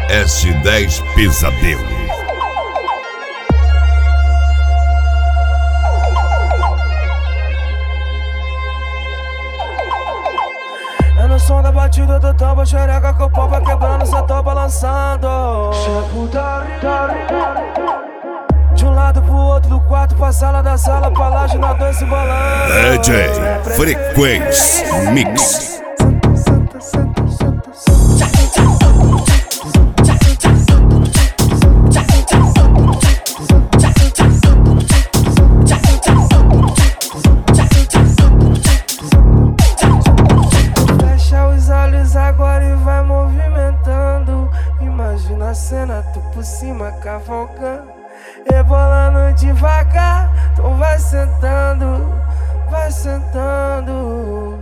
S10 Pesadelo. É no som da batida do tambo, xereca que o pau vai quebrando, só tô balançando. De um lado pro outro do quarto, pra sala da sala, pra laje, nós dois se bolando. DJ Frequência Mix. Fecha os olhos agora e vai movimentando. Imagina a cena, tu por cima cavalgando, rebolando devagar. Então vai sentando, vai sentando.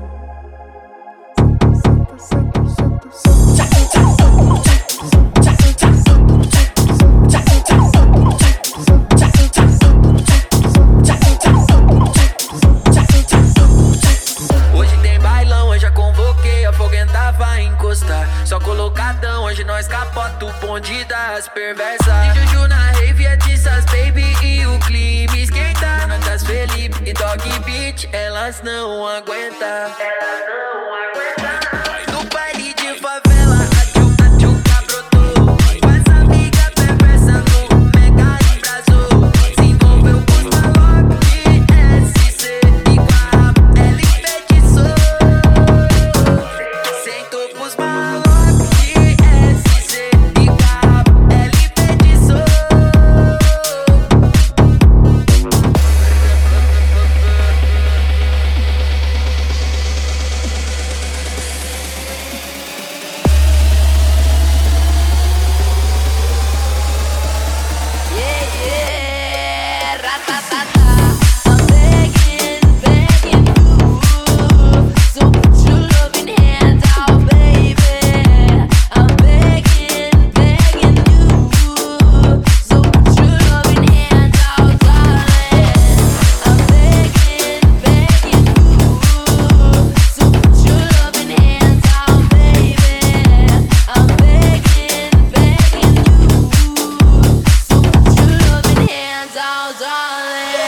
Hoje tem bailão, eu já convoquei, a foguenta vai encostar. Só colocadão, hoje nós capota o bonde das perversas. Tem Juju na rave, é Tissas Baby e o clima esquenta. Natas Felipe e Dog Beat, elas não aguentam. Elas não aguentam.